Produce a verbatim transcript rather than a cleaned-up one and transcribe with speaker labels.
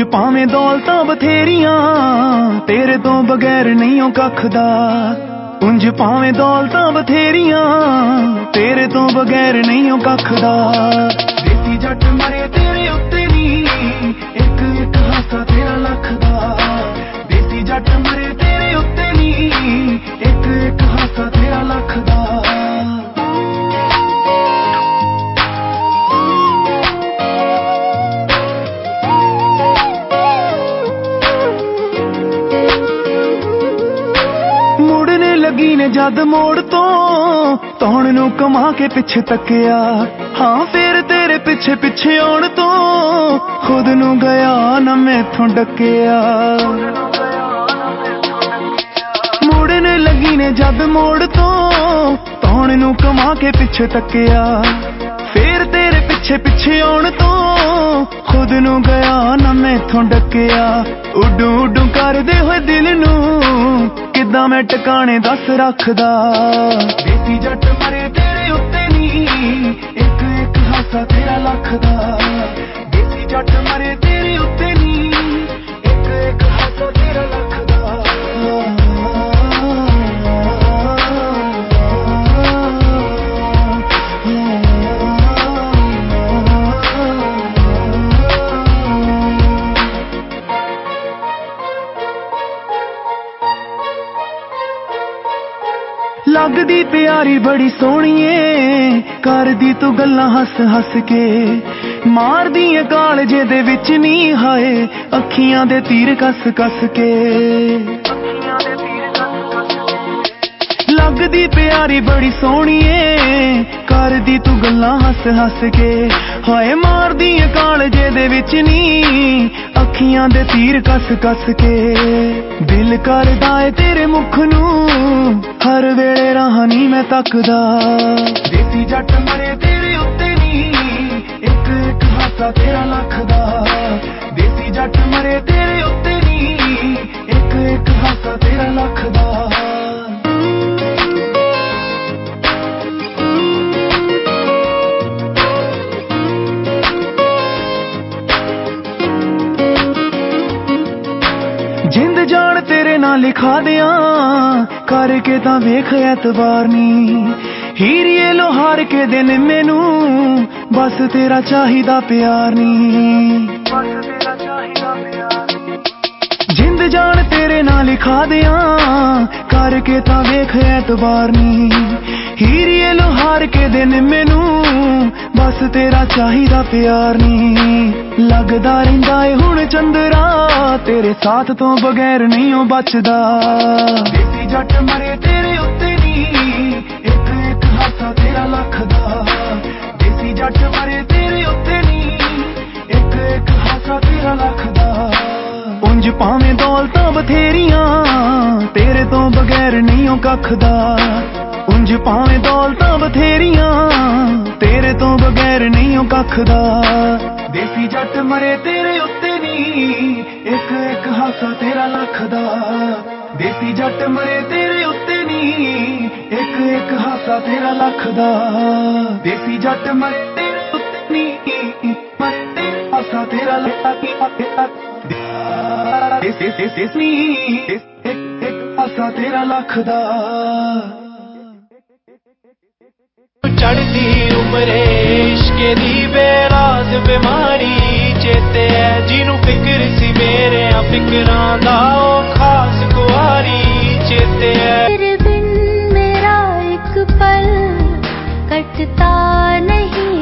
Speaker 1: ਭਾਵੇਂ ਦੌਲਤਾਂ ਬਥੇਰੀਆਂ ਤੇਰੇ ਤੋਂ ਬਗੈਰ ਨਹੀਂ ਓ ਕੱਖ ਦਾ। ਉਂਝ ਭਾਵੇਂ ਦੌਲਤਾਂ ਬਥੇਰੀਆਂ ਤੇਰੇ ਤੋਂ ਬਗੈਰ ਨਹੀਂ ਓ ਕੱਖ ਦਾ। ਦੇਸੀ ਜੱਟ ਮਰੇ ਤੇਰੇ ਉੱਤੇ ਨੀ ਇੱਕ ਇੱਕ ਹਾਸਾ ਤੇਰਾ ਲੱਖ ਦਾ। ਦੇਸੀ ਜੱਟ ਮਰੇ ਤੇਰੇ ਉੱਤੇ ਨੀ ਇੱਕ ਇੱਕ ਹਾਸਾ ਤੇਰਾ ਲੱਖ ਦਾ। ਲੱਗੀ ਨੇ ਜਦ ਮੋੜ ਤੋਂ ਤੌਣ ਨੂੰ ਕਮਾ ਕੇ ਪਿੱਛੇ ਤੱਕਿਆ। ਹਾਂ ਫੇਰ ਤੇਰੇ ਪਿੱਛੇ ਪਿੱਛੇ ਆਉਣ ਤੋਂ ਖੁਦ ਨੂੰ ਗਿਆ ਨਾ ਮੈਥੋਂ ਡੱਕਿਆ। ਮੁੜਨ ਲੱਗੀ ਨੇ ਜਦ ਮੋੜ ਤੋਂ ਤੌਣ ਨੂੰ ਕਮਾ ਕੇ ਪਿੱਛੇ ਤੱਕਿਆ। ਫੇਰ ਤੇਰੇ ਪਿੱਛੇ ਪਿੱਛੇ ਆਉਣ ਤੋਂ ਖੁਦ ਨੂੰ ਗਿਆ ਨਾ ਮੈਥੋਂ ਡੱਕਿਆ। ਉੱਡੂ ਉੱਡੂ ਕਰਦੇ ਹੋਏ ਦਿਲ ਨੂੰ ਕਿੱਦਾਂ ਮੈਂ ਟਿਕਾਣੇ ਦੱਸ ਰੱਖਦਾ। ਦੇਸੀ ਜੱਟ ਮਰੇ ਤੇਰੇ ਉੱਤੇ ਨੀ ਇੱਕ ਇੱਕ ਹਾਸਾ ਤੇਰਾ ਲੱਖ ਦਾ। ਦੇਸੀ ਜੱਟ ਮਰੇ ਤੇਰੇ ਉੱਤੇ ਨੀ ਇੱਕ ਇੱਕ ਹਾਸਾ ਤੇਰਾ ਲੱਖ ਦਾ। ਲੱਗਦੀ ਪਿਆਰੀ ਬੜੀ ਸੋਹਣੀਏ ਕਰਦੀ ਤੂੰ ਗੱਲਾਂ ਹੱਸ ਹੱਸ ਕੇ। ਮਾਰਦੀ ਏ ਕਾਲਜੇ ਦੇ ਵਿੱਚ ਨੀ ਹਾਏ ਅੱਖੀਆਂ ਦੇ ਤੀਰ ਕੱਸ ਕੱਸ ਕੇ। ਲੱਗਦੀ ਪਿਆਰੀ ਬੜੀ ਸੋਹਣੀਏ ਕਰਦੀ ਤੂੰ ਗੱਲਾਂ ਹੱਸ ਹੱਸ ਕੇ। ਹਾਏ ਮਾਰਦੀ ਏ ਕਾਲਜੇ ਦੇ ਵਿੱਚ ਨੀ ਅੱਖੀਆਂ ਦੇ ਤੀਰ ਕੱਸ ਕੱਸ ਕੇ। ਦਿਲ ਕਰਦਾ ਏ ਤੇਰੇ ਮੁਖ ਨੂੰ ਹਰ ਵੇਲੇ ਰਾਹ ਨੀ ਮੈਂ ਤੱਕਦਾ। ਦੇਸੀ ਜੱਟ ਮਰੇ ਤੇਰੇ ਉੱਤੇ ਨੀ ਇੱਕ ਇੱਕ ਹਾਸਾ ਤੇਰਾ ਲੱਖ ਦਾ। ਦੇਸੀ ਜੱਟ ਮਰੇ ਤੇਰੇ ਉੱਤੇ ਨੀ ਇੱਕ ਇੱਕ ਹਾਸਾ ਤੇਰਾ ਲੱਖ ਦਾ। ਜਿੰਦ ਜਾਣ ਤੇਰੇ ਨਾਲ ਲਿਖਾ ਦਿਆਂ ਕਰਕੇ ਤਾਂ ਵੇਖ ਐਤਬਾਰ ਨੀ। ਹੀਰੀਏ ਲੋਹਾਰ ਕੇ ਦਿਨ ਮੈਨੂੰ ਬਸ ਤੇਰਾ ਚਾਹੀਦਾ ਪਿਆਰ ਨੀ। ਜਿੰਦ ਜਾਣ ਤੇਰੇ ਨਾਲ ਲਿਖਾ ਦਿਆਂ ਕਰਕੇ ਤਾਂ ਵੇਖ ਐਤਬਾਰ ਨੀ। ਹੀਰੀਏ ਲੋਹਾਰ ਕੇ ਦਿਨ ਮੈਨੂੰ ਬਸ ਤੇਰਾ ਚਾਹੀਦਾ ਪਿਆਰ ਨੀ। ਲੱਗਦਾ ਰਹਿੰਦਾ ਏ ਹੁਣ ਚੰਦਰਾ ਤੇਰੇ ਸਾਥ ਤੋਂ ਬਗੈਰ ਨਹੀਂ ਓ ਬਚਦਾ। ਦੇਸੀ ਜੱਟ ਮਰੇ ਤੇਰੇ ਉੱਤੇ ਨੀ ਇੱਕ ਇੱਕ ਹਾਸਾ ਤੇਰਾ ਲੱਖ ਦਾ। ਦੇਸੀ ਜੱਟ ਮਰੇ ਤੇਰੇ ਉੱਤੇ ਨੀ ਇੱਕ ਇੱਕ ਹਾਸਾ ਤੇਰਾ ਲੱਖ ਦਾ। ਉਂਝ ਭਾਵੇਂ ਦੌਲਤਾਂ ਬਥੇਰੀਆਂ ਤੇਰੇ ਤੋਂ ਬਗੈਰ ਨਹੀਂ ਓ ਕੱਖ ਦਾ। ਉਂਝ ਭਾਵੇਂ ਦੌਲਤਾਂ ਬਥੇਰੀਆਂ ਤੇਰੇ ਤੋਂ ਬਗੈਰ ਨਹੀਂ ਓ ਕੱਖ ਦਾ। ਦੇਸੀ ਜੱਟ ਮਰੇ ਤੇਰੇ ਉੱਤੇ ਨੀ ਇੱਕ ਇੱਕ ਹਾਸਾ ਤੇਰਾ ਲੱਖ ਦਾ। ਦੇਸੀ ਜੱਟ ਮਰੇ ਤੇਰੇ ਉੱਤੇ ਨੀ ਇੱਕ ਇੱਕ ਹਾਸਾ ਤੇਰਾ ਲੱਖ ਦਾ। ਦੇਸੀ ਜੱਟ ਮਰੇ ਤੇਰੇ ਉੱਤੇ ਨੀ ਮਰੇ ਤੇਰਾ ਹਾਸਾ ਤੇਰਾ ਲੱਖ ਦਾ। ਦੇਸੀ ਦੇਸੀ ਇੱਕ ਇੱਕ ਹਾਸਾ ਤੇਰਾ ਲੱਖ ਦਾ।
Speaker 2: ਚੜਦੀ ਉਮਰੇ ਇਸ਼ਕੇ ਦੀ ਬੇਰਾਜ਼ ਬਿਮਾਰੀ ਚੇਤੇ ਐ ਜਿਹਨੂੰ ਫਿਕਰ ਸੀ ਮੇਰੇ ਆ ਫਿਕਰਾਂ ਦਾ ਉਹ ਖਾਸ ਕੁਆਰੀ ਚੇਤੇ ਐ।
Speaker 3: ਤੇਰੇ ਬਿਨ ਮੇਰਾ ਇੱਕ ਪਲ ਕੱਟਦਾ ਨਹੀਂ